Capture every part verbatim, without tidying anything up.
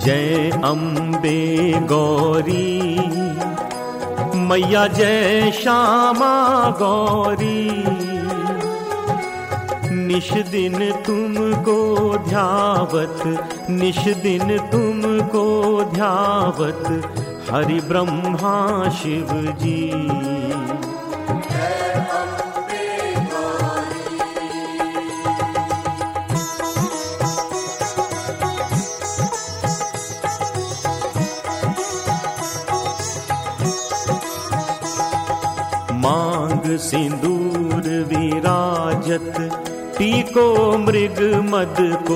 जय अम्बे गौरी मैया, जय श्यामा गौरी। निश दिन तुमको ध्यावत, निश दिन तुमको ध्यावत, हरि ब्रह्मा शिव जी। मांग सिंदूर विराजत, टीको मृग मद को।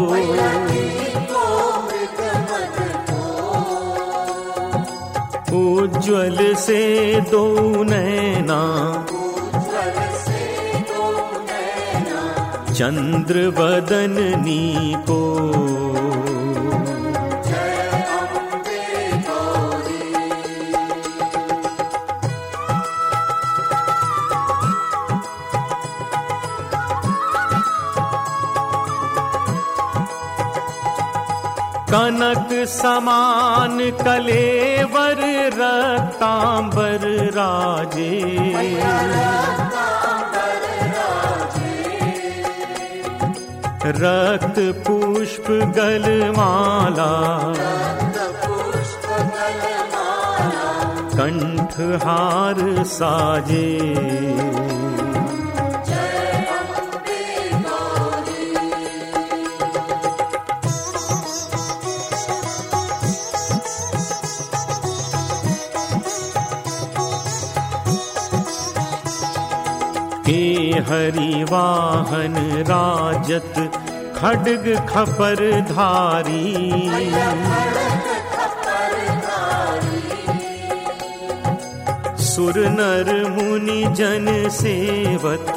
उज्ज्वल से दो नैना, चंद्र बदननी को। कनक समान कलेवर रक्तांबर राजे। रक्त पुष्प गलमाला, कंठहार साजे। के हरि वाहन राजत, खड्ग खपर धारी। सुर नर मुनि जन सेवत,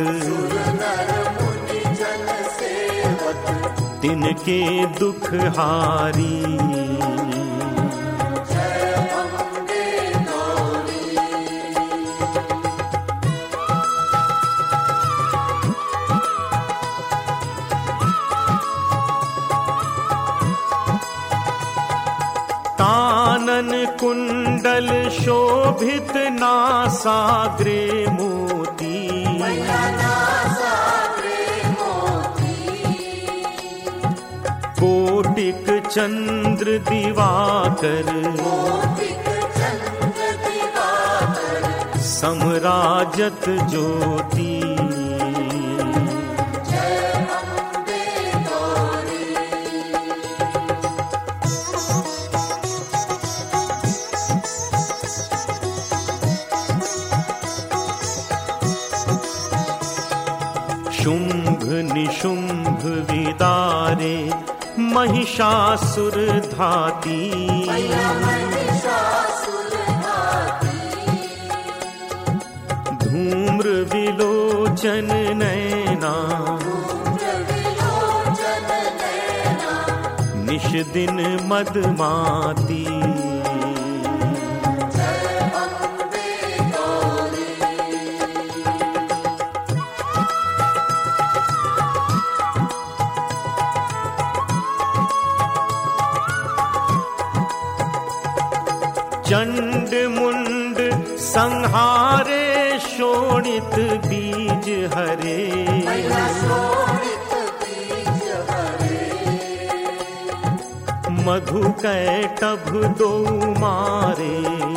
तिनके दुख हारी। कानन कुंडल शोभित, नासाग्रे मोती। कोटिक चंद्र दिवाकर, समराजत ज्योति। शुंभ निशुंभ विदारे, महिषासुर धाती। धूम्र विलोचन नैना, निश दिन मदमाती। चंड मुंड संहारे, शोणित बीज हरे। मधु कैटभ दो मारे,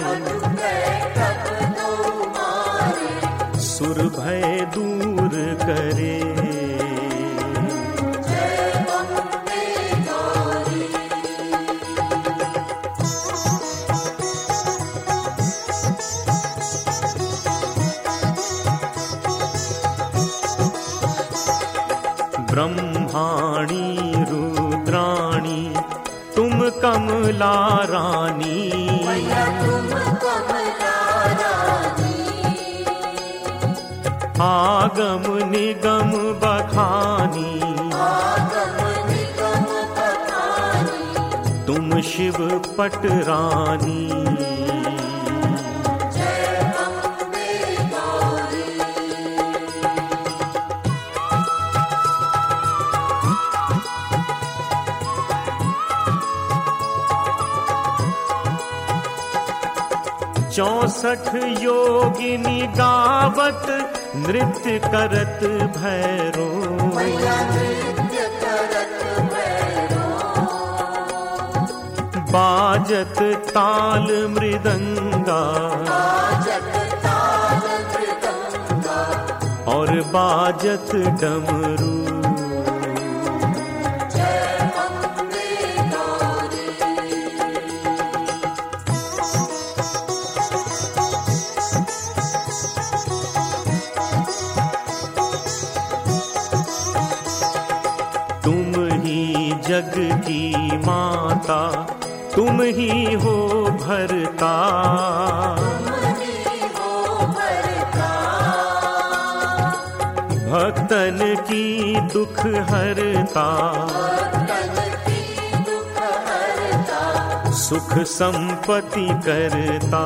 सुर भय दूर करे। ब्रह्माणी रुद्राणी, तुम कमला रानी। आगम निगम बखानी, तुम शिव पटरानी। चौसठ योगिनी गावत नृत्य करत भैरो। बाजत ताल मृदंगा और बाजत डमरू। तुम ही जग की माता, तुम ही हो भरता। भक्तन की दुख हरता, सुख संपत्ति करता।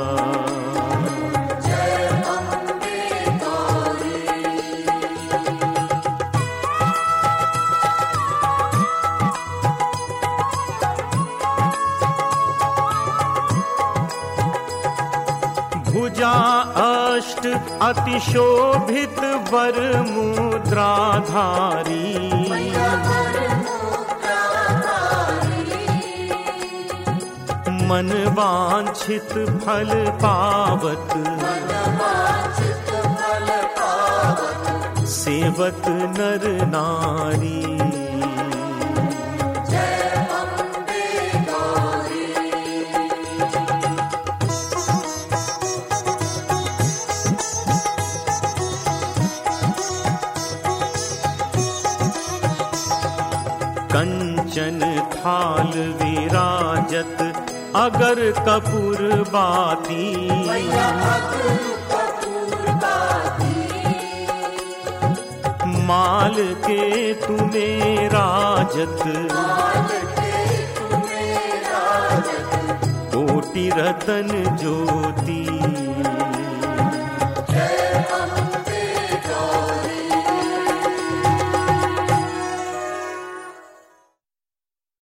भुजा अष्ट अतिशोभित वर मुद्राधारी। मन वांछित फल पावत, सेवत नर नारी। कंचन थाल विराजत अगर कपूर बाती। माल के तुम्हें राजत, कोटि रतन ज्योति।